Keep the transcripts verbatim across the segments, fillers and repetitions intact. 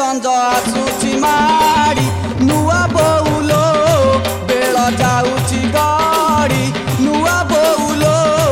संज आसुची माड़ी नुआ बोउलो बेल जाउची गाड़ी नुआ बोउलो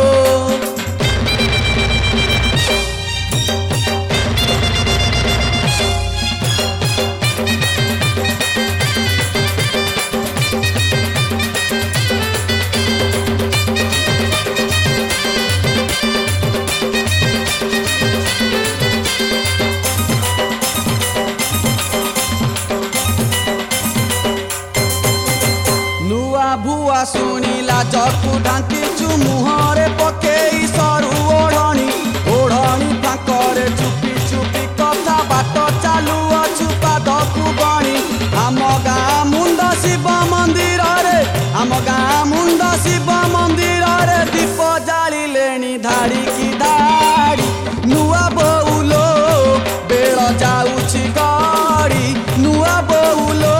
भुआ शुणिला जकू ढांकीचु मुहरे पकेई सरु ओढ़णी ओढ़णी फांकरे चुपी चुपी कथा बाट चालू अछु पादकू गणी आम गाँ मुंड शिव मंदिर रे आम गाँ मुंड शिव मंदिर रे दीप जालिलेणी धाड़ी की धाड़ी नुआ बोउलो बेल जाउची गाड़ी नुआ बोउलो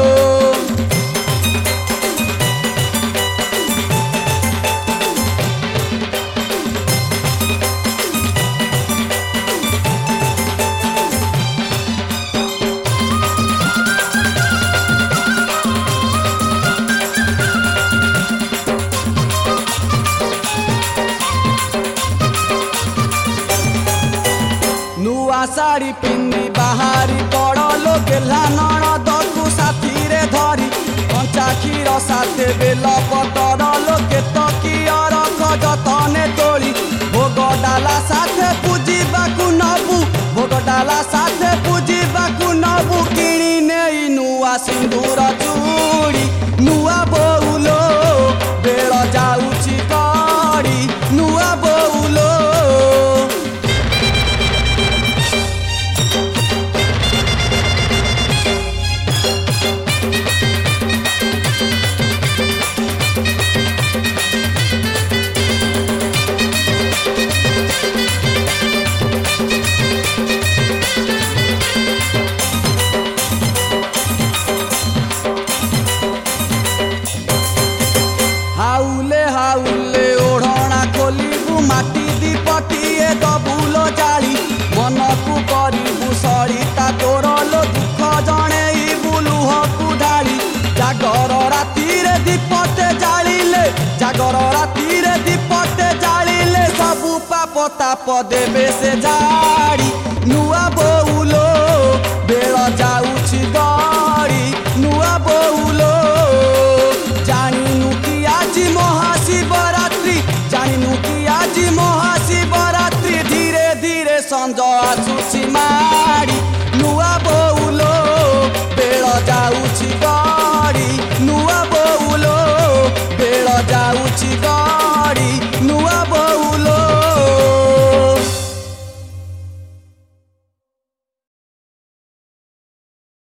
नुआ साड़ी पिंदी बाहरी बड़ लोके नणदकू साथी रे धरी कंचा क्षीर साथे बेल पतर लोके तकिया रख जतने तोली भोग डाला साथे पूजिबाकू नबू भोग डाला साथे पूजिबाकू नबू किणी नेई नुआ सिंदूर चूड़ी नुआ बोउलो बेल जाउची गाड़ी नुआ बोउलो हाउले हाउले ओढ़ना खोलू माटी दीपटिए दबुलो जाली मन को करू सरिता तोर लो दुख जणे बुलुहकू ढाली जागर राति दीपटे जालिले जागर राति दीपटे जालिले सबू पाप ताप देवे से जाड़ी नुआ बोउ